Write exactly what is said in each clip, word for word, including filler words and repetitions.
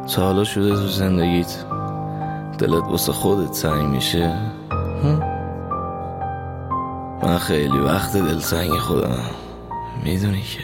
تا حالا شده تو زندگیت دلت واسه خودت تنگ میشه؟ من خیلی وقت دلتنگ خودم، میدونی که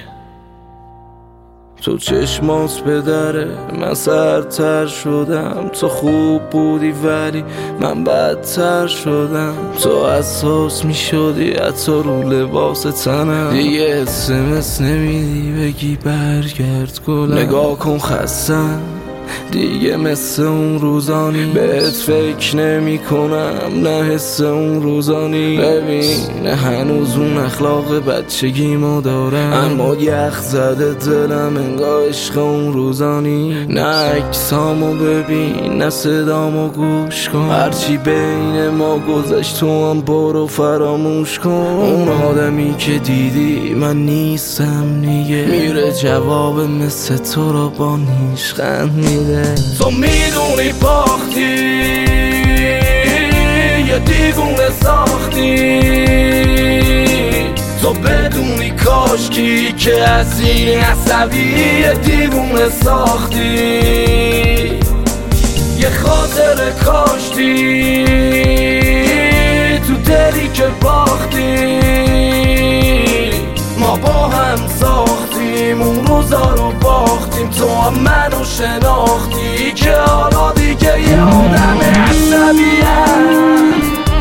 تو چشمات به دره من سرتر شدم. تو خوب بودی ولی من بدتر شدم. تو حساس می شدی حتی رو لباس تنم. دیگه اسمس نمیدی بگی برگرد گلم. نگاه کن خستم دیگه مثل اون روزانی. بهت فکر نمی کنم نه حس اون روزانی. ببین هنوز اون اخلاق بچگیمو دارم، اما یخ زده دلم انگار عشق اون روزانی. نه عکسامو ببین نه صدامو گوش کن، هرچی بین ما گذشت تو هم برو فراموش کن. اون آدمی که دیدی من نیستم دیگه، میره جواب مثل تو رو با نیشخند میده. تو میدونی باختی یه دیوونه ساختی. تو بدونی کاشکی که از این عصبی یه دیوونه ساختی. یه خاطر کاشتی تو دلی که باختی. ما با هم ساختیم اون روزا رو باختیم. تو هم منو شناختی که حالا دیگه یه آدم عصبیم.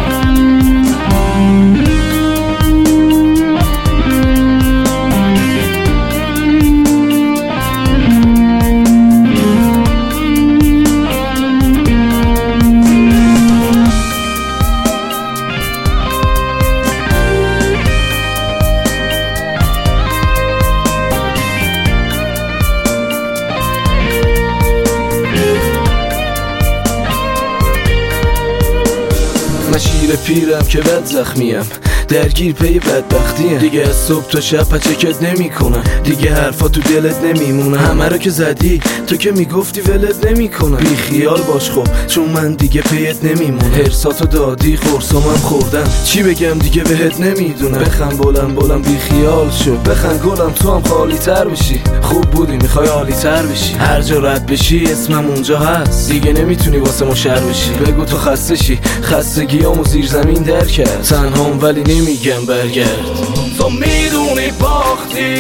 من شیر پیرم که بد زخمیم، درگیر پی بدبختیم. دیگه از صبح تا شب پچکت نمی کنم، دیگه حرفا تو دلت نمیمونه. همه رو که زدی تو که میگفتی ولت نمی کنم. بی خیال باش خب چون من دیگه پیت نمیمونه. هرساتو دادی خورسامم خوردم، چی بگم دیگه بهت نمیدونم. بخن بولم بولم بی خیال شو، بخن گلم تو هم خالی تر بشی. خوب بودی میخوای عالی تر بشی، هر جا رد بشی اسمم اونجا هست. دیگه نمیتونی واسه ما شر بشی. بگو تو خسته شی، خستگیامو زیر زمین در کرد. تنهام ولی نمیگم برگرد. تو میدونی باختی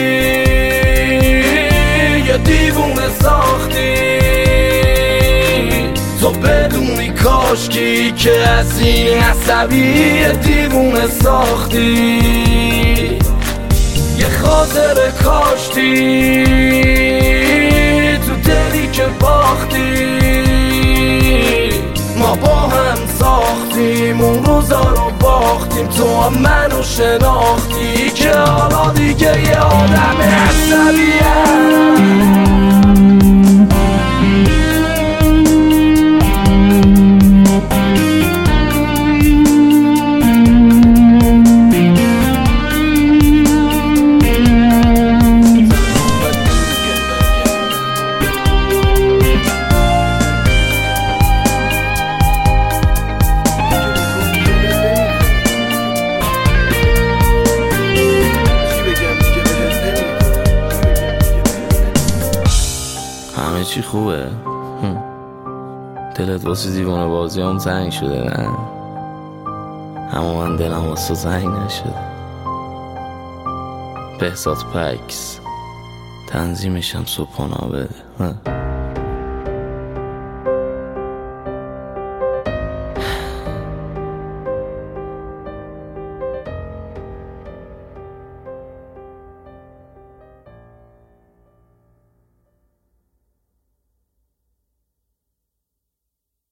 یه دیوونه ساختی. تو بدونی کاشکی که از این عصبی یه دیوونه ساختی. یه خاطر کاشتی تو دلی که باختی. ما با هم ساختیم اون روزا رو باختیم. تو هم منو شناختی که حالا دیگه یه آدم عصبیم. همه چی خوبه؟ دلت واسه دیوانه بازی هم تنگ شده نه؟ اما من دلم واسه تنگ نشده. بهزاد پکس تنظیمشم صبحانه بده.